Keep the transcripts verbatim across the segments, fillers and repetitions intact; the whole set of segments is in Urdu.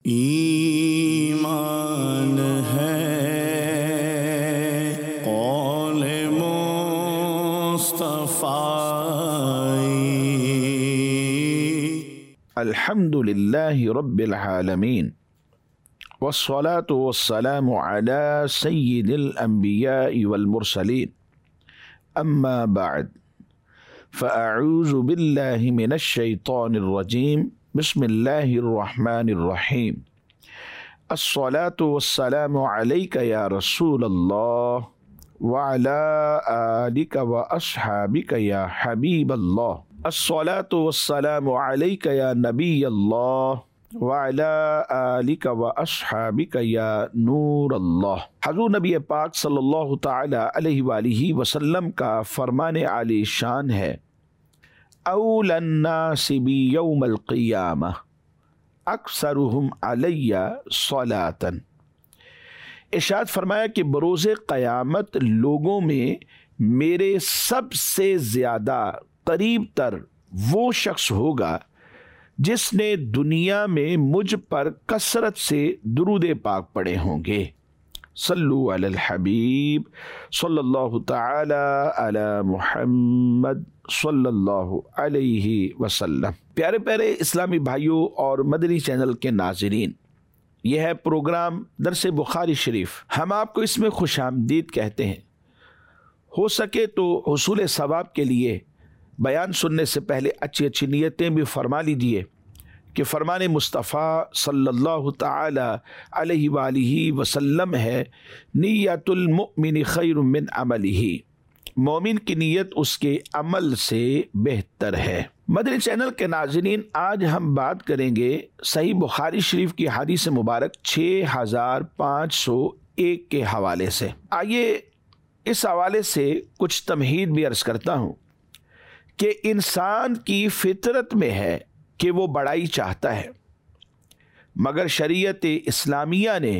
ایمان ہے قول مصطفی۔ الحمد للہ رب العالمین والصلاة والسلام على سید الانبیاء والمرسلین، اما بعد فاعوذ باللہ من الشیطان الرجیم، بسم اللہ الرحمن الرحیم۔ الصلاة والسلام علیک یا رسول اللہ وعلى آلک واصحابک یا حبیب اللہ۔ الصلاة والسلام علیک یا نبی اللہ وعلى آلک واصحابک یا نور اللہ۔ حضور نبی پاک صلی اللہ تعالی علیہ وآلہ وسلم کا فرمان عالی شان ہے، اول الناس بی یوم القیامہ اکثرہم علی صلاۃ۔ ارشاد فرمایا کہ بروز قیامت لوگوں میں میرے سب سے زیادہ قریب تر وہ شخص ہوگا جس نے دنیا میں مجھ پر کثرت سے درود پاک پڑھے ہوں گے۔ صلو علی الحبیب صلی اللہ تعالی علی محمد صلی اللہ علیہ وسلم۔ پیارے پیارے اسلامی بھائیوں اور مدنی چینل کے ناظرین، یہ ہے پروگرام درس بخاری شریف۔ ہم آپ کو اس میں خوش آمدید کہتے ہیں۔ ہو سکے تو حصول ثواب کے لیے بیان سننے سے پہلے اچھی اچھی نیتیں بھی فرما لیجیے کہ فرمان مصطفیٰ صلی اللہ تعالی علیہ وآلہ وسلم ہے، نیت المؤمن خیر من عملہ، مومن کی نیت اس کے عمل سے بہتر ہے۔ مدنی چینل کے ناظرین، آج ہم بات کریں گے صحیح بخاری شریف کی حدیث مبارک چھ ہزار پانچ سو ایک کے حوالے سے۔ آئیے اس حوالے سے کچھ تمہید بھی عرض کرتا ہوں کہ انسان کی فطرت میں ہے کہ وہ بڑائی چاہتا ہے، مگر شریعت اسلامیہ نے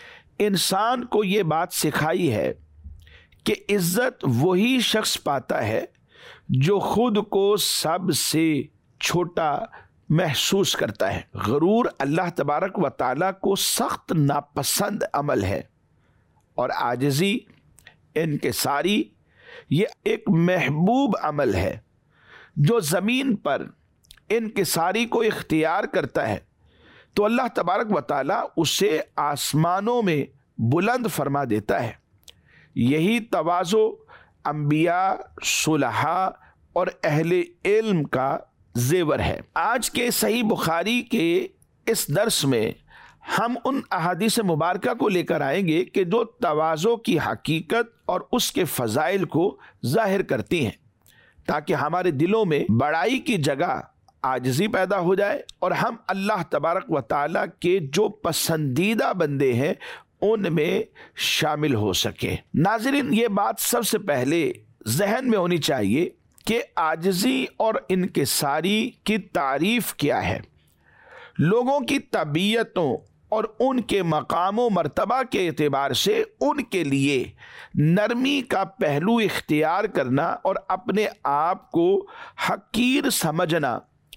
انسان کو یہ بات سکھائی ہے کہ عزت وہی شخص پاتا ہے جو خود کو سب سے چھوٹا محسوس کرتا ہے۔ غرور اللہ تبارک و تعالیٰ کو سخت ناپسند عمل ہے، اور عاجزی، انکساری، یہ ایک محبوب عمل ہے۔ جو زمین پر انکساری کو اختیار کرتا ہے تو اللہ تبارک و تعالیٰ اسے آسمانوں میں بلند فرما دیتا ہے۔ یہی تواضع انبیاء، صلحاء اور اہل علم کا زیور ہے۔ آج کے صحیح بخاری کے اس درس میں ہم ان احادیث مبارکہ کو لے کر آئیں گے کہ جو تواضع کی حقیقت اور اس کے فضائل کو ظاہر کرتی ہیں، تاکہ ہمارے دلوں میں بڑائی کی جگہ عاجزی پیدا ہو جائے اور ہم اللہ تبارک و تعالیٰ کے جو پسندیدہ بندے ہیں ان میں شامل ہو سکے۔ ناظرین، یہ بات سب سے پہلے ذہن میں ہونی چاہیے کہ عاجزی اور انکساری کی تعریف کیا ہے۔ لوگوں کی طبیعتوں اور ان کے مقام و مرتبہ کے اعتبار سے ان کے لیے نرمی کا پہلو اختیار کرنا اور اپنے آپ کو حقیر سمجھنا،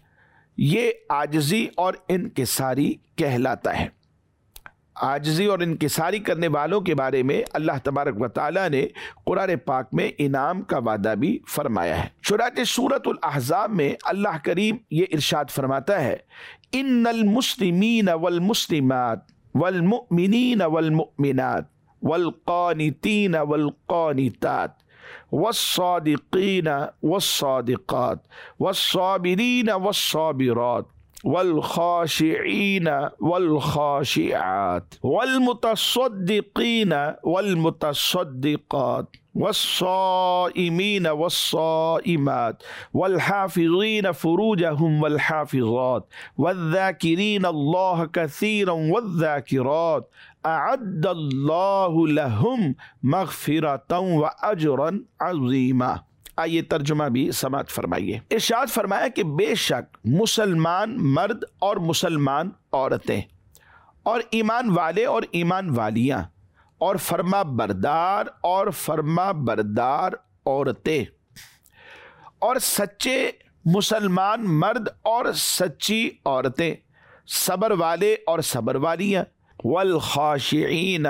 یہ عاجزی اور انکساری کہلاتا ہے۔ عاجزی اور انکساری کرنے والوں کے بارے میں اللہ تبارک و تعالیٰ نے قرآن پاک میں انعام کا وعدہ بھی فرمایا ہے۔ چنانچہ سورۃ الاحزاب میں اللہ کریم یہ ارشاد فرماتا ہے، ان المسلمین والمسلمات والمؤمنین والمؤمنات والقانتین والقانتات والصادقین والصادقات والصابرین والصابرات والخاشعین والخاشعات والمتصدقین والمتصدقات والصائمین والصائمات والحافظین فروجہم والحافظات والذاکرین اللہ کثیرا والذاکرات اعد اللہ لہم مغفرتا واجرا عظیما۔ آئیے ترجمہ بھی سماعت فرمائیے۔ ارشاد فرمایا کہ بے شک مسلمان مرد اور مسلمان عورتیں اور ایمان والے اور ایمان والیاں اور فرما بردار اور فرما بردار عورتیں اور سچے مسلمان مرد اور سچی عورتیں صبر والے اور صبر والیاں، والخاشعین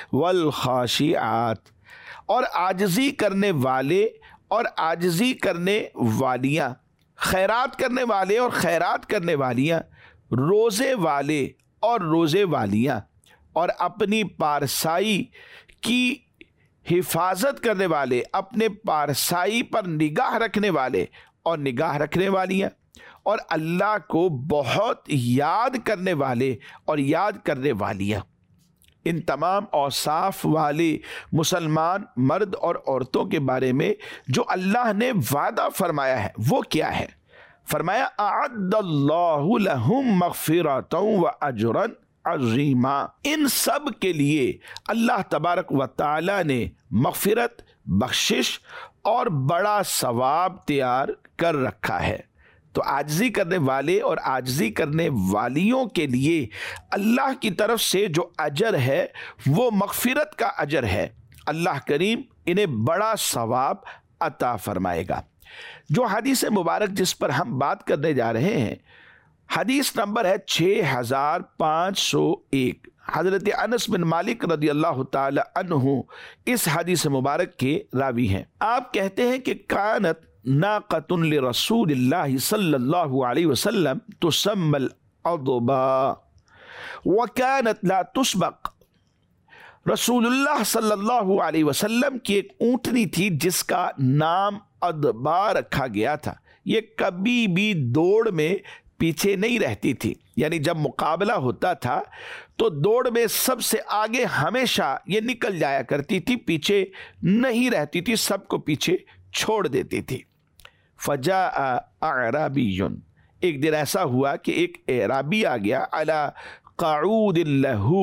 والخاشعات، اور عاجزی کرنے والے اور عاجزی کرنے والیاں، خیرات کرنے والے اور خیرات کرنے والیاں، روزے والے اور روزے والیاں، اور اپنی پارسائی کی حفاظت کرنے والے، اپنے پارسائی پر نگاہ رکھنے والے اور نگاہ رکھنے والیاں، اور اللہ کو بہت یاد کرنے والے اور یاد کرنے والیاں۔ ان تمام اوصاف والے مسلمان مرد اور عورتوں کے بارے میں جو اللہ نے وعدہ فرمایا ہے وہ کیا ہے؟ فرمایا اعد اللہ لہم مغفرۃ و اجرا عظیما، ان سب کے لیے اللہ تبارک و تعالی نے مغفرت، بخشش اور بڑا ثواب تیار کر رکھا ہے۔ تو عاجزی کرنے والے اور عاجزی کرنے والیوں کے لیے اللہ کی طرف سے جو اجر ہے وہ مغفرت کا اجر ہے۔ اللہ کریم انہیں بڑا ثواب عطا فرمائے گا۔ جو حدیث مبارک جس پر ہم بات کرنے جا رہے ہیں، حدیث نمبر ہے چھ ہزار پانچ سو ایک۔ حضرت انس بن مالک رضی اللہ تعالی عنہ اس حدیث مبارک کے راوی ہیں۔ آپ کہتے ہیں کہ کانت ناقۃ لرسول اللہ صلی اللہ علیہ وسلم تسمى الأضباء وكانت لا تسبق۔ رسول اللہ صلی اللہ علیہ وسلم کی ایک اونٹنی تھی جس کا نام ادبا رکھا گیا تھا۔ یہ کبھی بھی دوڑ میں پیچھے نہیں رہتی تھی، یعنی جب مقابلہ ہوتا تھا تو دوڑ میں سب سے آگے ہمیشہ یہ نکل جایا کرتی تھی، پیچھے نہیں رہتی تھی، سب کو پیچھے چھوڑ دیتی تھی۔ فجاء اعرابی، ایک دن ایسا ہوا کہ ایک اعرابی آ گیا، علی قعود لہو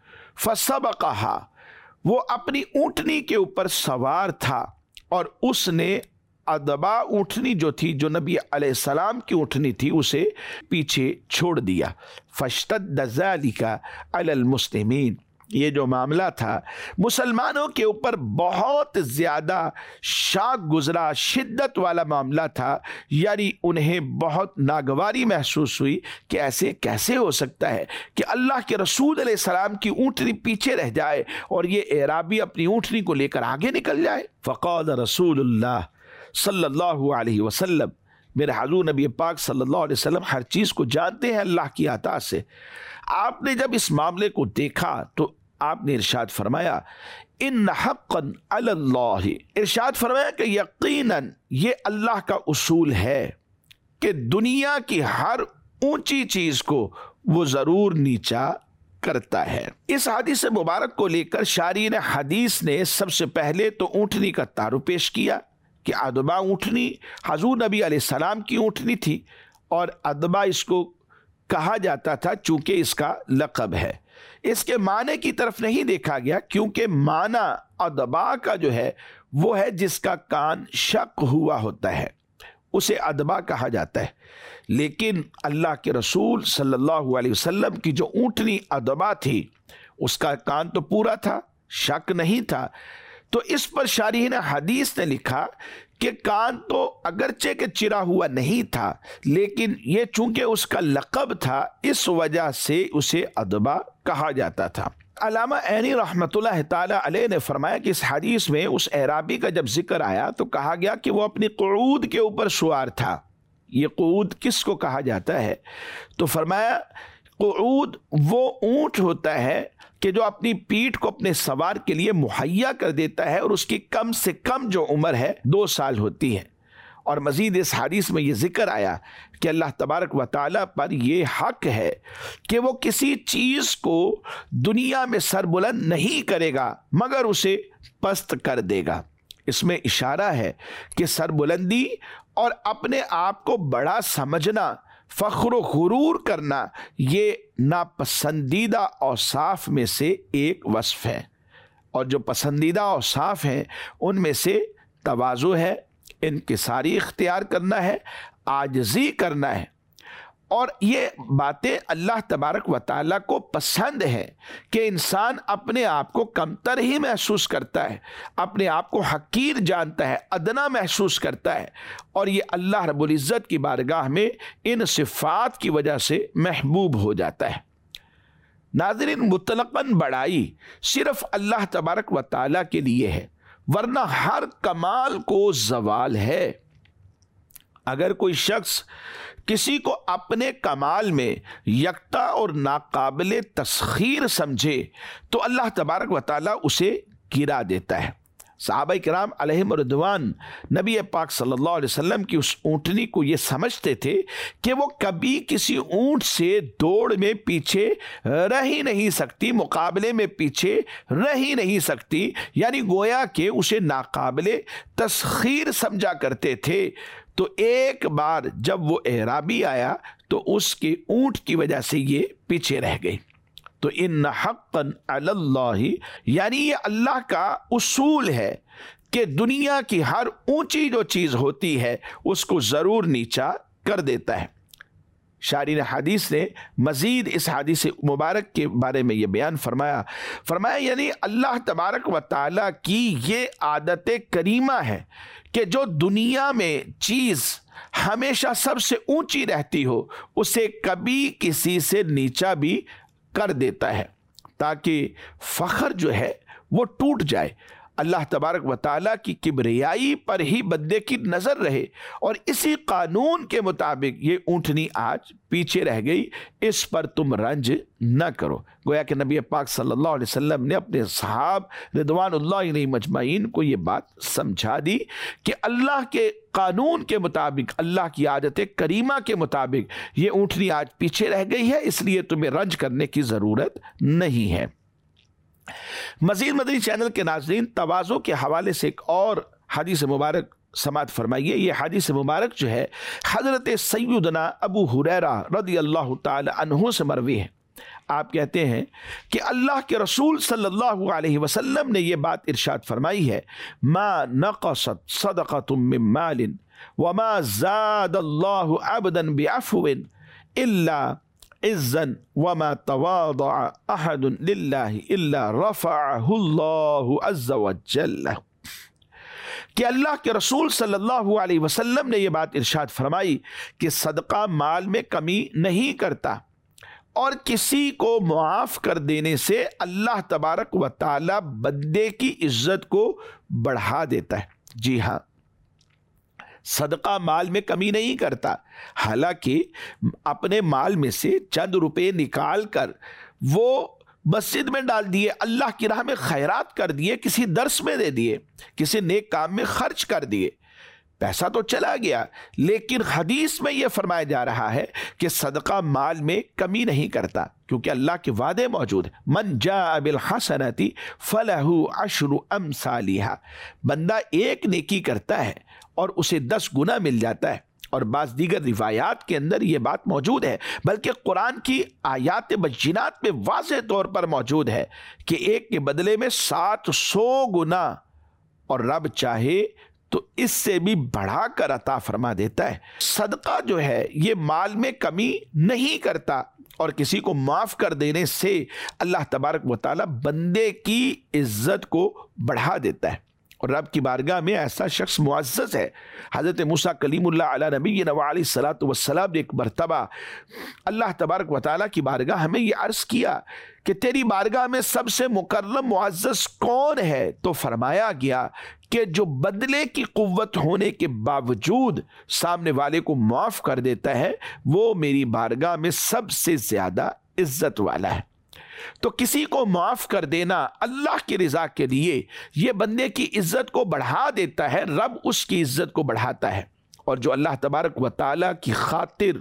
فسبقها، وہ اپنی اونٹنی کے اوپر سوار تھا اور اس نے ادبا اونٹنی جو تھی، جو نبی علیہ السلام کی اونٹنی تھی، اسے پیچھے چھوڑ دیا۔ فاشتد ذلک علی المسلمین، یہ جو معاملہ تھا مسلمانوں کے اوپر بہت زیادہ شاق گزرا، شدت والا معاملہ تھا، یعنی انہیں بہت ناگواری محسوس ہوئی کہ ایسے کیسے ہو سکتا ہے کہ اللہ کے رسول علیہ السلام کی اونٹنی پیچھے رہ جائے اور یہ اعرابی اپنی اونٹنی کو لے کر آگے نکل جائے۔ فقال رسول اللہ صلی اللہ علیہ وسلم، میرے حضور نبی پاک صلی اللہ علیہ وسلم ہر چیز کو جانتے ہیں اللہ کی عطا سے۔ آپ نے جب اس معاملے کو دیکھا تو آپ نے ارشاد فرمایا ان حقا علی اللہ، ارشاد فرمایا کہ یقیناً یہ اللہ کا اصول ہے کہ دنیا کی ہر اونچی چیز کو وہ ضرور نیچا کرتا ہے۔ اس حدیث مبارک کو لے کر شارحین حدیث نے سب سے پہلے تو اونٹنی کا تعارف پیش کیا کہ ادبا اونٹنی حضور نبی علیہ السلام کی اونٹنی تھی، اور ادبا اس کو کہا جاتا تھا چونکہ اس کا لقب ہے۔ اس کے معنی کی طرف نہیں دیکھا گیا، کیونکہ معنی ادبا کا جو ہے وہ ہے جس کا کان شق ہوا ہوتا ہے، اسے ادبا کہا جاتا ہے۔ لیکن اللہ کے رسول صلی اللہ علیہ وسلم کی جو اونٹنی ادبا تھی اس کا کان تو پورا تھا، شک نہیں تھا، تو اس پر شارحین حدیث نے لکھا کہ کان تو اگرچہ کہ چرا ہوا نہیں تھا، لیکن یہ چونکہ اس کا لقب تھا اس وجہ سے اسے ادبا کہا جاتا تھا۔ علامہ عینی رحمۃ اللہ تعالی علیہ نے فرمایا کہ اس حدیث میں اس اعرابی کا جب ذکر آیا تو کہا گیا کہ وہ اپنی قعود کے اوپر سوار تھا۔ یہ قعود کس کو کہا جاتا ہے؟ تو فرمایا قعود وہ اونٹ ہوتا ہے کہ جو اپنی پیٹھ کو اپنے سوار کے لیے مہیا کر دیتا ہے، اور اس کی کم سے کم جو عمر ہے دو سال ہوتی ہے۔ اور مزید اس حدیث میں یہ ذکر آیا کہ اللہ تبارک و تعالیٰ پر یہ حق ہے کہ وہ کسی چیز کو دنیا میں سر بلند نہیں کرے گا مگر اسے پست کر دے گا۔ اس میں اشارہ ہے کہ سر بلندی اور اپنے آپ کو بڑا سمجھنا، فخر و غرور کرنا، یہ ناپسندیدہ اوصاف میں سے ایک وصف ہے، اور جو پسندیدہ اوصاف ہیں ان میں سے تواضع ہے، انکساری اختیار کرنا ہے، عاجزی کرنا ہے، اور یہ باتیں اللہ تبارک و تعالیٰ کو پسند ہے کہ انسان اپنے آپ کو کمتر ہی محسوس کرتا ہے، اپنے آپ کو حقیر جانتا ہے، ادنا محسوس کرتا ہے، اور یہ اللہ رب العزت کی بارگاہ میں ان صفات کی وجہ سے محبوب ہو جاتا ہے۔ ناظرین، مطلقاً بڑائی صرف اللہ تبارک و تعالیٰ کے لیے ہے، ورنہ ہر کمال کو زوال ہے۔ اگر کوئی شخص کسی کو اپنے کمال میں یکتا اور ناقابل تسخیر سمجھے تو اللہ تبارک و تعالیٰ اسے گرا دیتا ہے۔ صحابہ کرام علیہم رضوان نبی پاک صلی اللہ علیہ وسلم کی اس اونٹنی کو یہ سمجھتے تھے کہ وہ کبھی کسی اونٹ سے دوڑ میں پیچھے رہ ہی نہیں سکتی، مقابلے میں پیچھے رہ ہی نہیں سکتی، یعنی گویا کہ اسے ناقابل تسخیر سمجھا کرتے تھے۔ تو ایک بار جب وہ اعرابی آیا تو اس کے اونٹ کی وجہ سے یہ پیچھے رہ گئی۔ تو ان حقا علی اللہ، یعنی یہ اللہ کا اصول ہے کہ دنیا کی ہر اونچی جو چیز ہوتی ہے اس کو ضرور نیچا کر دیتا ہے۔ شارحین حدیث نے مزید اس حدیث مبارک کے بارے میں یہ بیان فرمایا فرمایا یعنی اللہ تبارک و تعالیٰ کی یہ عادت کریمہ ہے کہ جو دنیا میں چیز ہمیشہ سب سے اونچی رہتی ہو اسے کبھی کسی سے نیچا بھی کر دیتا ہے، تاکہ فخر جو ہے وہ ٹوٹ جائے۔ اللہ تبارک و تعالیٰ کی کبریائی پر ہی بندے کی نظر رہے، اور اسی قانون کے مطابق یہ اونٹنی آج پیچھے رہ گئی، اس پر تم رنج نہ کرو۔ گویا کہ نبی پاک صلی اللہ علیہ وسلم نے اپنے صحابہ رضوان اللہ علیہ مجمعین کو یہ بات سمجھا دی کہ اللہ کے قانون کے مطابق، اللہ کی عادت کریمہ کے مطابق یہ اونٹنی آج پیچھے رہ گئی ہے، اس لیے تمہیں رنج کرنے کی ضرورت نہیں ہے۔ مزید مدنی چینل کے ناظرین، تواضع کے حوالے سے ایک اور حدیث مبارک سماعت فرمائیے۔ یہ حدیث مبارک جو ہے حضرت سیدنا ابو ہریرہ رضی اللہ تعالی عنہ سے مروی ہے۔ آپ کہتے ہیں کہ اللہ کے رسول صلی اللہ علیہ وسلم نے یہ بات ارشاد فرمائی ہے، ما نقصت صدقۃ من مال وما زاد اللہ عبدا بعفو الا عزا وما تواضع احد للہ الا رفعہ اللہ عز وجل، کہ اللہ کے رسول صلی اللہ علیہ وسلم نے یہ بات ارشاد فرمائی کہ صدقہ مال میں کمی نہیں کرتا، اور کسی کو معاف کر دینے سے اللہ تبارک و تعالی بندے کی عزت کو بڑھا دیتا ہے۔ جی ہاں، صدقہ مال میں کمی نہیں کرتا، حالانکہ اپنے مال میں سے چند روپے نکال کر وہ مسجد میں ڈال دیے، اللہ کی راہ میں خیرات کر دیے، کسی درس میں دے دیے، کسی نیک کام میں خرچ کر دیے، پیسہ تو چلا گیا، لیکن حدیث میں یہ فرمایا جا رہا ہے کہ صدقہ مال میں کمی نہیں کرتا، کیونکہ اللہ کے وعدے موجود ہیں، من جاء بالحسنۃ فلہ عشر امثالھا، بندہ ایک نیکی کرتا ہے اور اسے دس گنا مل جاتا ہے۔ اور بعض دیگر روایات کے اندر یہ بات موجود ہے، بلکہ قرآن کی آیات بینات میں واضح طور پر موجود ہے کہ ایک کے بدلے میں سات سو گنا، اور رب چاہے تو اس سے بھی بڑھا کر عطا فرما دیتا ہے۔ صدقہ جو ہے یہ مال میں کمی نہیں کرتا، اور کسی کو معاف کر دینے سے اللہ تبارک و تعالی بندے کی عزت کو بڑھا دیتا ہے، اور رب کی بارگاہ میں ایسا شخص معزز ہے۔ حضرت موسیٰ کلیم اللہ علیہ نبینا وعلیہ الصلوۃ والسلام نے ایک مرتبہ اللہ تبارک و تعالیٰ کی بارگاہ ہمیں یہ عرض کیا کہ تیری بارگاہ میں سب سے مکرم معزز کون ہے؟ تو فرمایا گیا کہ جو بدلے کی قوت ہونے کے باوجود سامنے والے کو معاف کر دیتا ہے وہ میری بارگاہ میں سب سے زیادہ عزت والا ہے۔ تو کسی کو معاف کر دینا اللہ کی رضا کے لیے یہ بندے کی عزت کو بڑھا دیتا ہے، رب اس کی عزت کو بڑھاتا ہے۔ اور جو اللہ تبارک و تعالیٰ کی خاطر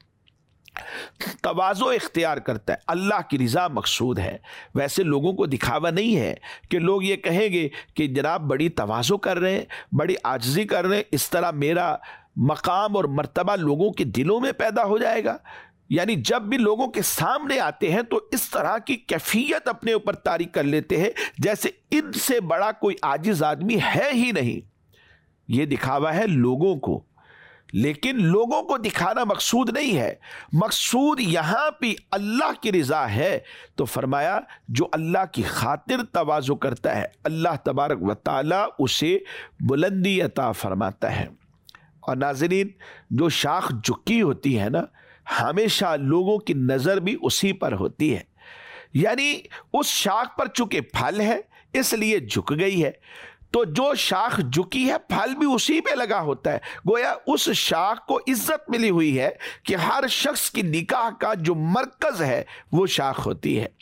تواضع اختیار کرتا ہے، اللہ کی رضا مقصود ہے۔ ویسے لوگوں کو دکھاوا نہیں ہے کہ لوگ یہ کہیں گے کہ جناب بڑی تواضع کر رہے ہیں، بڑی عاجزی کر رہے ہیں، اس طرح میرا مقام اور مرتبہ لوگوں کے دلوں میں پیدا ہو جائے گا۔ یعنی جب بھی لوگوں کے سامنے آتے ہیں تو اس طرح کی کیفیت اپنے اوپر طاری کر لیتے ہیں جیسے ان سے بڑا کوئی عاجز آدمی ہے ہی نہیں۔ یہ دکھاوا ہے لوگوں کو، لیکن لوگوں کو دکھانا مقصود نہیں ہے، مقصود یہاں پہ اللہ کی رضا ہے۔ تو فرمایا جو اللہ کی خاطر تواضع کرتا ہے اللہ تبارک و تعالیٰ اسے بلندی عطا فرماتا ہے۔ اور ناظرین، جو شاخ جھکی ہوتی ہے نا، ہمیشہ لوگوں کی نظر بھی اسی پر ہوتی ہے، یعنی اس شاخ پر چونکہ پھل ہے اس لیے جھک گئی ہے، تو جو شاخ جھکی ہے پھل بھی اسی پہ لگا ہوتا ہے، گویا اس شاخ کو عزت ملی ہوئی ہے کہ ہر شخص کی نگاہ کا جو مرکز ہے وہ شاخ ہوتی ہے۔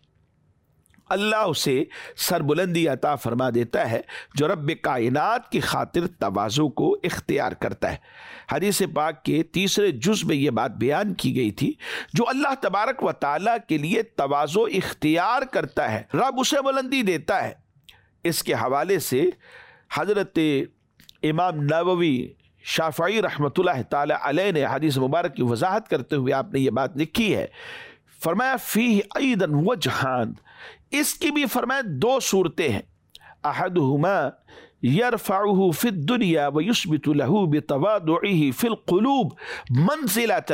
اللہ اسے سربلندی عطا فرما دیتا ہے جو رب کائنات کی خاطر تواضع کو اختیار کرتا ہے۔ حدیث پاک کے تیسرے جز میں یہ بات بیان کی گئی تھی، جو اللہ تبارک و تعالیٰ کے لیے تواضع اختیار کرتا ہے رب اسے بلندی دیتا ہے۔ اس کے حوالے سے حضرت امام نووی شافعی رحمۃ اللہ تعالی علیہ نے حدیث مبارک کی وضاحت کرتے ہوئے آپ نے یہ بات لکھی ہے، فرمایا فیہ ایضا وجہان، اس کی بھی فرمایا دو صورتیں ہیں، احدہما یرفعہ فی الدنیا ویثبت لہ بتواضعہ فی القلوب منزلۃ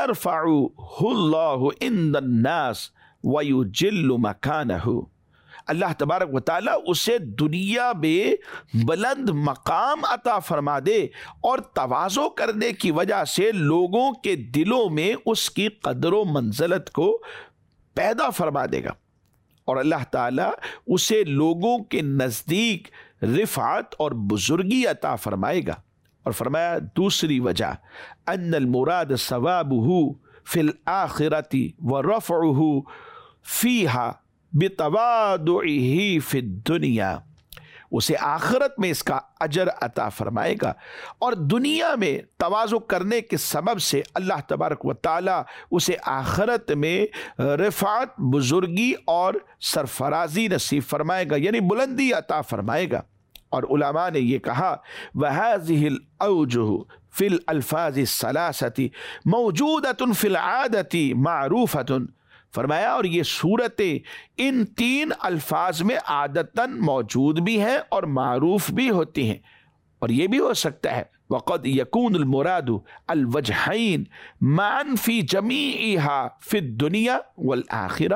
ویرفعہ اللہ عند الناس ویجل مکانہ۔ اللہ تبارک و تعالیٰ اسے دنیا میں بلند مقام عطا فرما دے اور تواضع کرنے کی وجہ سے لوگوں کے دلوں میں اس کی قدر و منزلت کو پیدا فرما دے گا، اور اللہ تعالیٰ اسے لوگوں کے نزدیک رفعت اور بزرگی عطا فرمائے گا۔ اور فرمایا دوسری وجہ ان المراد ثوابہ فی الآخرۃ ورفعہ فیہا بتواضعہ فی الدنیا، اسے آخرت میں اس کا اجر عطا فرمائے گا، اور دنیا میں تواضع کرنے کے سبب سے اللہ تبارک و تعالیٰ اسے آخرت میں رفعت، بزرگی اور سرفرازی نصیب فرمائے گا، یعنی بلندی عطا فرمائے گا۔ اور علماء نے یہ کہا وَهَذِهِ الْأَوْجُهُ فِي الْأَلْفَاظِ الثَّلَاثَةِ مَوْجُودَةٌ فِي الْعَادَةِ مَعْرُوفَةٌ، فرمایا اور یہ صورتیں ان تین الفاظ میں عادتاً موجود بھی ہیں اور معروف بھی ہوتی ہیں، اور یہ بھی ہو سکتا ہے وقد یکون المراد الوجہین معا فی جمیعہا فی الدنیا والآخرہ،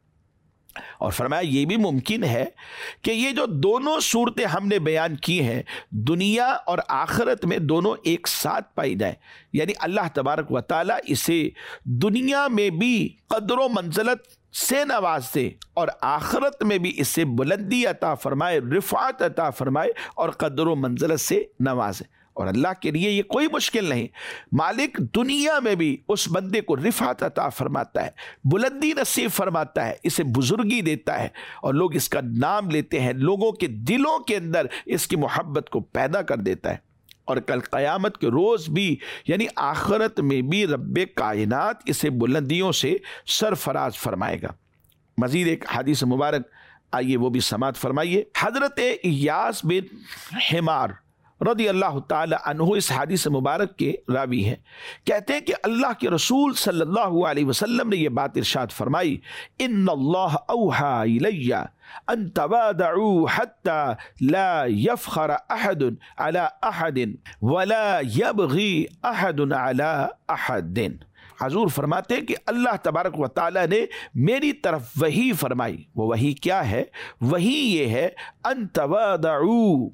اور فرمایا یہ بھی ممکن ہے کہ یہ جو دونوں صورتیں ہم نے بیان کی ہیں دنیا اور آخرت میں دونوں ایک ساتھ پائی جائیں، یعنی اللہ تبارک و تعالیٰ اسے دنیا میں بھی قدر و منزلت سے نواز دے اور آخرت میں بھی اسے بلندی عطا فرمائے، رفعت عطا فرمائے اور قدر و منزلت سے نوازے۔ اور اللہ کے لیے یہ کوئی مشکل نہیں، مالک دنیا میں بھی اس بندے کو رفعت عطا فرماتا ہے، بلندی نصیب فرماتا ہے، اسے بزرگی دیتا ہے، اور لوگ اس کا نام لیتے ہیں، لوگوں کے دلوں کے اندر اس کی محبت کو پیدا کر دیتا ہے، اور کل قیامت کے روز بھی یعنی آخرت میں بھی رب کائنات اسے بلندیوں سے سرفراز فرمائے گا۔ مزید ایک حدیث مبارک آئیے وہ بھی سماعت فرمائیے۔ حضرت ایاس بن حمار رضی اللہ تعالی عنہ اس حدیث مبارک کے راوی ہیں، کہتے ہیں کہ اللہ کے رسول صلی اللہ علیہ وسلم نے یہ بات ارشاد فرمائی، ان اللہ اوحی الی ان تواضعوا حتی لا یفخر احد علی احد ولا یبغی احد علی احد۔ حضور فرماتے ہیں کہ اللہ تبارک و تعالی نے میری طرف وحی فرمائی، وہ وحی کیا ہے؟ وحی یہ ہے ان تواضعوا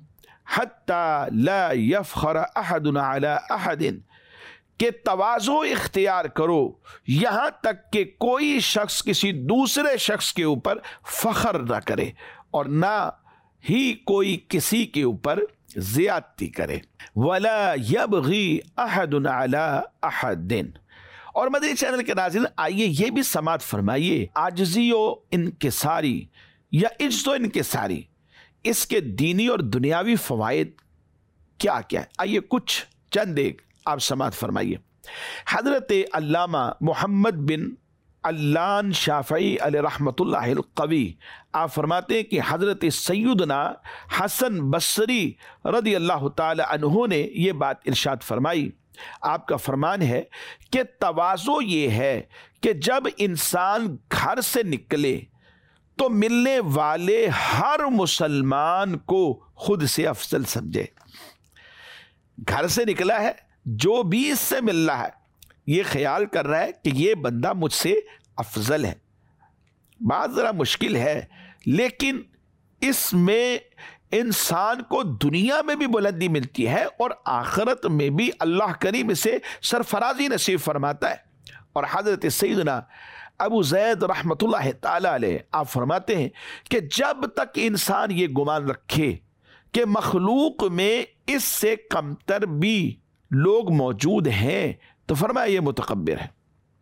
حتی لا یفخر احد علی احد، کہ تواضع اختیار کرو یہاں تک کہ کوئی شخص کسی دوسرے شخص کے اوپر فخر نہ کرے اور نہ ہی کوئی کسی کے اوپر زیادتی کرے، ولا یبغی احد علی احد۔ اور مدنی چینل کے ناظرین آئیے یہ بھی سماعت فرمائیے، عاجزی و انکساری یا عجز و انکساری، اس کے دینی اور دنیاوی فوائد کیا کیا ہے؟ آئیے کچھ چند ایک آپ سماعت فرمائیے۔ حضرت علامہ محمد بن علان شافعی علیہ رحمۃ اللہ القوی آپ فرماتے ہیں کہ حضرت سیدنا حسن بصری رضی اللہ تعالی عنہ نے یہ بات ارشاد فرمائی، آپ کا فرمان ہے کہ تواضع یہ ہے کہ جب انسان گھر سے نکلے تو ملنے والے ہر مسلمان کو خود سے افضل سمجھے۔ گھر سے نکلا ہے جو بھی اس سے مل رہا ہے یہ خیال کر رہا ہے کہ یہ بندہ مجھ سے افضل ہے. بات ذرا مشکل ہے لیکن اس میں انسان کو دنیا میں بھی بلندی ملتی ہے اور آخرت میں بھی اللہ کریم اسے سرفرازی نصیب فرماتا ہے. اور حضرت سیدنا ابو زید رحمۃ اللہ تعالی علیہ آپ فرماتے ہیں کہ جب تک انسان یہ گمان رکھے کہ مخلوق میں اس سے کمتر بھی لوگ موجود ہیں تو فرمایا یہ متکبر ہے.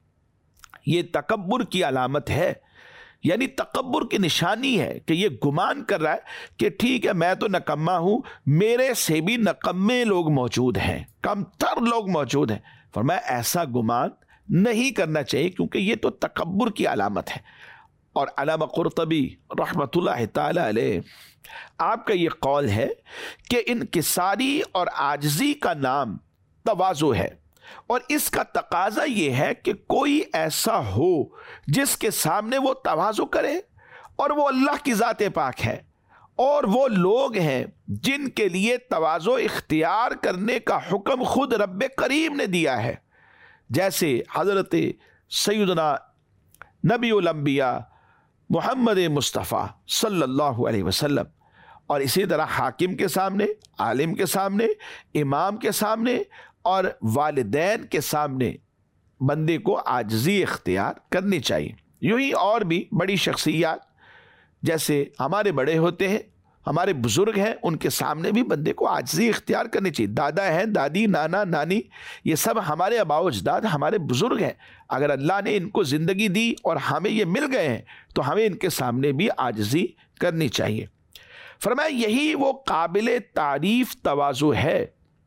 یہ تکبر کی علامت ہے، یعنی تکبر کی نشانی ہے کہ یہ گمان کر رہا ہے کہ ٹھیک ہے میں تو نکما ہوں، میرے سے بھی نکمے لوگ موجود ہیں، کمتر لوگ موجود ہیں. فرمایا ایسا گمان نہیں کرنا چاہیے کیونکہ یہ تو تکبر کی علامت ہے. اور علامہ قرطبی رحمۃ اللہ تعالی علیہ آپ کا یہ قول ہے کہ انکساری اور عاجزی کا نام تواضع ہے، اور اس کا تقاضا یہ ہے کہ کوئی ایسا ہو جس کے سامنے وہ تواضع کرے، اور وہ اللہ کی ذات پاک ہے، اور وہ لوگ ہیں جن کے لیے تواضع اختیار کرنے کا حکم خود رب کریم نے دیا ہے، جیسے حضرت سیدنا نبی الانبیاء محمد مصطفیٰ صلی اللہ علیہ وسلم. اور اسی طرح حاکم کے سامنے، عالم کے سامنے، امام کے سامنے اور والدین کے سامنے بندے کو عاجزی اختیار کرنی چاہیے. یوں ہی اور بھی بڑی شخصیات جیسے ہمارے بڑے ہوتے ہیں، ہمارے بزرگ ہیں، ان کے سامنے بھی بندے کو عاجزی اختیار کرنی چاہیے. دادا ہیں، دادی، نانا، نانی، یہ سب ہمارے آباء و اجداد ہمارے بزرگ ہیں. اگر اللہ نے ان کو زندگی دی اور ہمیں یہ مل گئے ہیں تو ہمیں ان کے سامنے بھی عاجزی کرنی چاہیے. فرمایا یہی وہ قابل تعریف تواضع ہے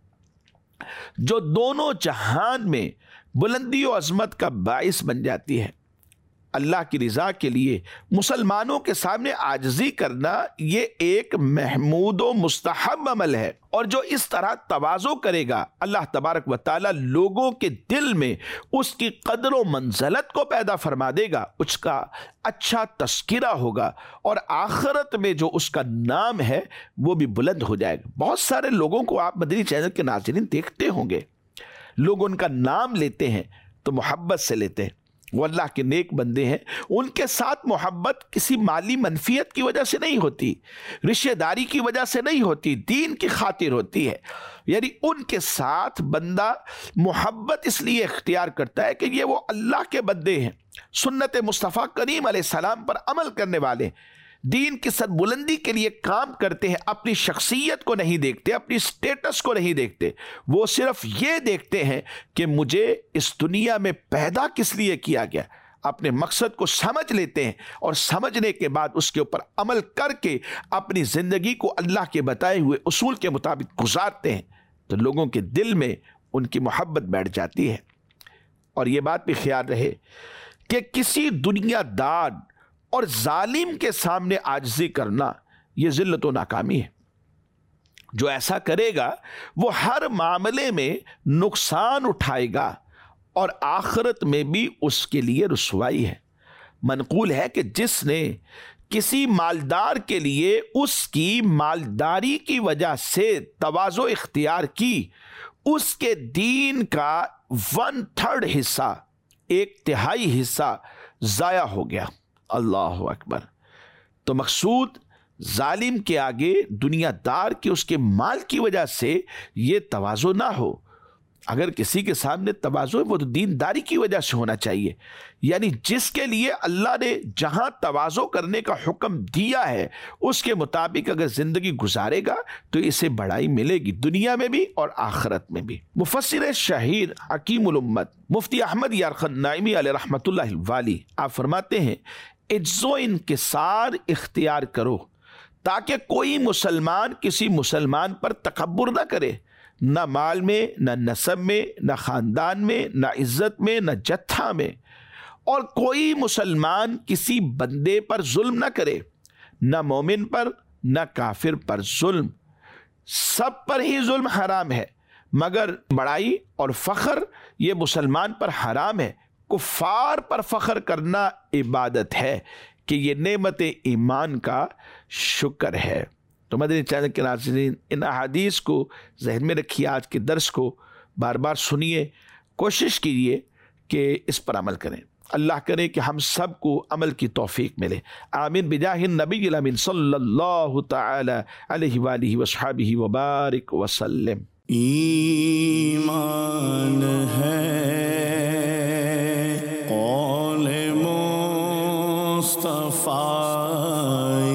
جو دونوں جہان میں بلندی و عظمت کا باعث بن جاتی ہے. اللہ کی رضا کے لیے مسلمانوں کے سامنے عاجزی کرنا یہ ایک محمود و مستحب عمل ہے، اور جو اس طرح تواضع کرے گا اللہ تبارک و تعالی لوگوں کے دل میں اس کی قدر و منزلت کو پیدا فرما دے گا، اس کا اچھا تذکرہ ہوگا، اور آخرت میں جو اس کا نام ہے وہ بھی بلند ہو جائے گا. بہت سارے لوگوں کو آپ مدنی چینل کے ناظرین دیکھتے ہوں گے، لوگ ان کا نام لیتے ہیں تو محبت سے لیتے ہیں، وہ اللہ کے نیک بندے ہیں. ان کے ساتھ محبت کسی مالی منفیت کی وجہ سے نہیں ہوتی، رشتہ داری کی وجہ سے نہیں ہوتی، دین کی خاطر ہوتی ہے. یعنی ان کے ساتھ بندہ محبت اس لیے اختیار کرتا ہے کہ یہ وہ اللہ کے بندے ہیں، سنت مصطفیٰ کریم علیہ السلام پر عمل کرنے والے، دین کی سر بلندی کے لیے کام کرتے ہیں، اپنی شخصیت کو نہیں دیکھتے، اپنی سٹیٹس کو نہیں دیکھتے، وہ صرف یہ دیکھتے ہیں کہ مجھے اس دنیا میں پیدا کس لیے کیا گیا. اپنے مقصد کو سمجھ لیتے ہیں اور سمجھنے کے بعد اس کے اوپر عمل کر کے اپنی زندگی کو اللہ کے بتائے ہوئے اصول کے مطابق گزارتے ہیں تو لوگوں کے دل میں ان کی محبت بیٹھ جاتی ہے. اور یہ بات بھی خیال رہے کہ کسی دنیا دار اور ظالم کے سامنے عاجزی کرنا یہ ذلت و ناکامی ہے. جو ایسا کرے گا وہ ہر معاملے میں نقصان اٹھائے گا اور آخرت میں بھی اس کے لیے رسوائی ہے. منقول ہے کہ جس نے کسی مالدار کے لیے اس کی مالداری کی وجہ سے تواضع اختیار کی، اس کے دین کا ون تھرڈ حصہ، ایک تہائی حصہ ضائع ہو گیا. اللہ اکبر. تو مقصود ظالم کے آگے دنیا دار کے اس کے مال کی وجہ سے یہ تواضع نہ ہو. اگر کسی کے سامنے تواضع ہے وہ تو دینداری کی وجہ سے ہونا چاہیے. یعنی جس کے لیے اللہ نے جہاں تواضع کرنے کا حکم دیا ہے اس کے مطابق اگر زندگی گزارے گا تو اسے بڑائی ملے گی دنیا میں بھی اور آخرت میں بھی. مفسر شہیر حکیم الامت مفتی احمد یارخان نائمی علیہ رحمۃ اللہ الوالی آپ فرماتے ہیں عجز و انکسار اختیار کرو تاکہ کوئی مسلمان کسی مسلمان پر تکبر نہ کرے، نہ مال میں، نہ نسب میں، نہ خاندان میں، نہ عزت میں، نہ جتھا میں. اور کوئی مسلمان کسی بندے پر ظلم نہ کرے، نہ مومن پر نہ کافر پر ظلم. سب پر ہی ظلم حرام ہے مگر بڑائی اور فخر یہ مسلمان پر حرام ہے. کفار پر فخر کرنا عبادت ہے کہ یہ نعمت ایمان کا شکر ہے. تو مدنی چینل کے ناظرین ان احادیث کو ذہن میں رکھیے، آج کے درس کو بار بار سنیے، کوشش کیجیے کہ اس پر عمل کریں۔ اللہ کرے کہ ہم سب کو عمل کی توفیق ملے، آمین بجاہ النبی الامین صلی اللہ تعالی علیہ وآلہ وصحبہ وبارک وسلم۔ ایمان ہے قول مصطفیٰ